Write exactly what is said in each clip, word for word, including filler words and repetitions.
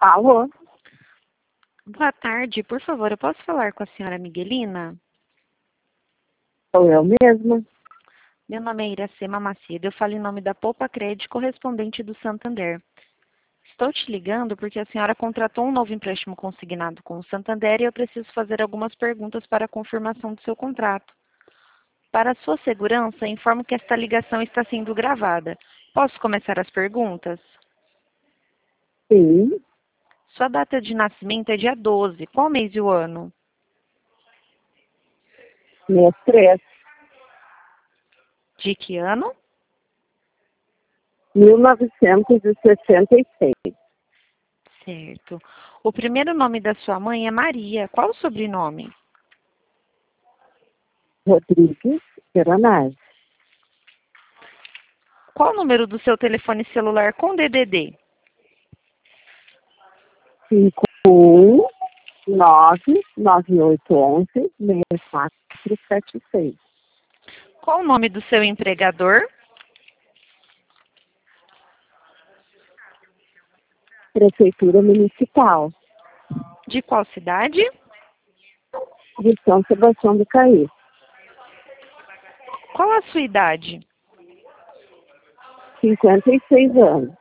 Alô? Boa tarde, por favor, eu posso falar com a senhora Miguelina? Sou eu mesma. Meu nome é Iracema Macedo, eu falo em nome da Poupa Crédito, correspondente do Santander. Estou te ligando porque a senhora contratou um novo empréstimo consignado com o Santander e eu preciso fazer algumas perguntas para a confirmação do seu contrato. Para a sua segurança, informo que esta ligação está sendo gravada. Posso começar as perguntas? Sim, Sua data de nascimento é dia doze. Qual mês e o ano? mês três, De que ano? mil novecentos e sessenta e seis. Certo. O primeiro nome da sua mãe é Maria. Qual o sobrenome? Rodrigues Veronese. Qual o número do seu telefone celular com D D D? cinco um nove nove oito um um seis quatro sete seis. Qual o nome do seu empregador? Prefeitura Municipal De qual cidade? de São Sebastião do Caí. Qual a sua idade? cinquenta e seis anos.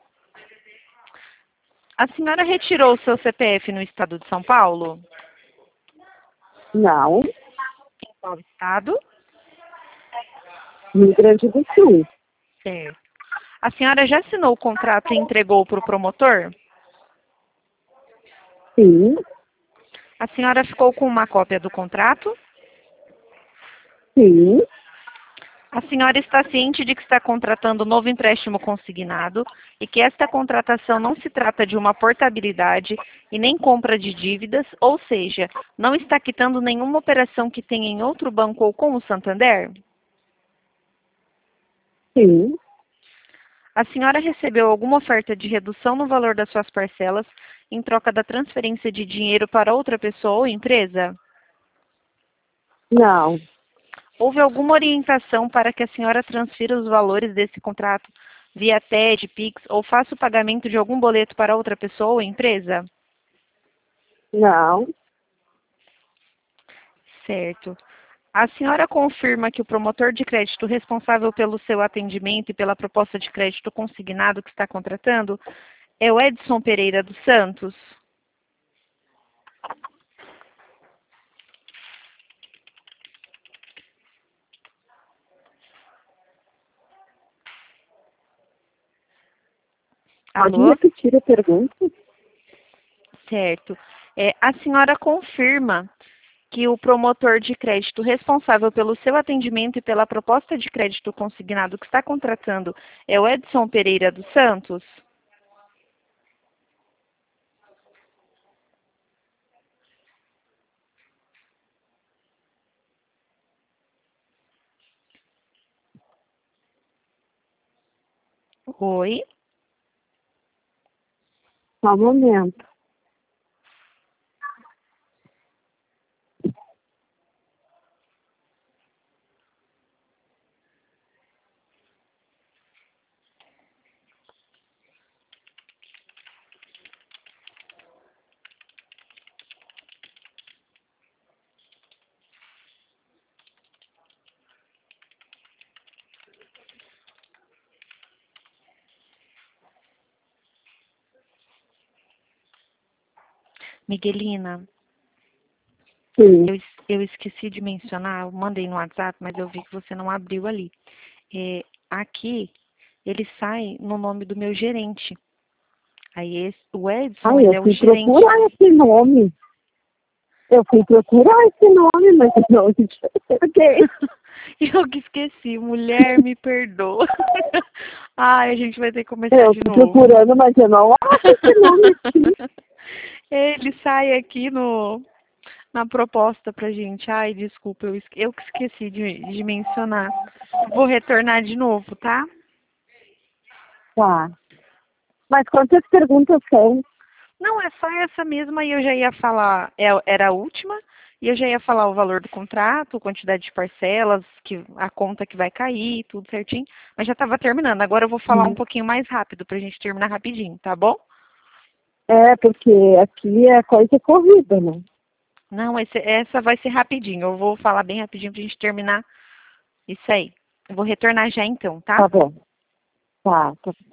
A senhora retirou o seu C P F no estado de São Paulo? Não, Em qual estado? Rio Grande do Sul. Certo. A senhora já assinou o contrato e entregou para o promotor? Sim, A senhora ficou com uma cópia do contrato? sim, A senhora está ciente de que está contratando um novo empréstimo consignado e que esta contratação não se trata de uma portabilidade e nem compra de dívidas, ou seja, não está quitando nenhuma operação que tenha em outro banco ou com o Santander? sim. A senhora recebeu alguma oferta de redução no valor das suas parcelas em troca da transferência de dinheiro para outra pessoa ou empresa? Não, Houve alguma orientação para que a senhora transfira os valores desse contrato via T E D, Pix ou faça o pagamento de algum boleto para outra pessoa ou empresa? não, Certo. A senhora confirma que o promotor de crédito responsável pelo seu atendimento e pela proposta de crédito consignado que está contratando é o Edson Pereira dos Santos? pode Alô? repetir a pergunta? Certo. É, a senhora confirma que o promotor de crédito responsável pelo seu atendimento e pela proposta de crédito consignado que está contratando é o Edson Pereira dos Santos? Oi? Só um momento. Miguelina, Sim. eu, es- eu esqueci de mencionar, eu mandei no WhatsApp, mas eu vi que você não abriu ali. É, aqui, ele sai no nome do meu gerente. Aí esse, o Edson, Ai, ele eu é o fui gerente. procurar esse nome. Eu fui procurar esse nome, mas não enxerguei. Eu que esqueci, mulher, me perdoa. Ai, a gente vai ter que começar Eu de fui novo. procurando, mas eu não acho esse nome aqui. Ele sai aqui no, na proposta pra gente. Ai, desculpa, eu, esque- eu que esqueci de, de mencionar. Vou retornar de novo, tá? Tá. Mas quantas perguntas são? Não, é só essa mesma e eu já ia falar, é- era a última, e eu já ia falar o valor do contrato, quantidade de parcelas, que, a conta que vai cair, tudo certinho, mas já estava terminando. Agora eu vou falar um Hum. pouquinho mais rápido pra gente terminar rapidinho, tá bom? É, porque aqui é coisa corrida, né? Não, esse, essa vai ser rapidinho. Eu vou falar bem rapidinho pra gente terminar isso aí. Eu vou retornar já então, tá? Tá bom. Tá, tá.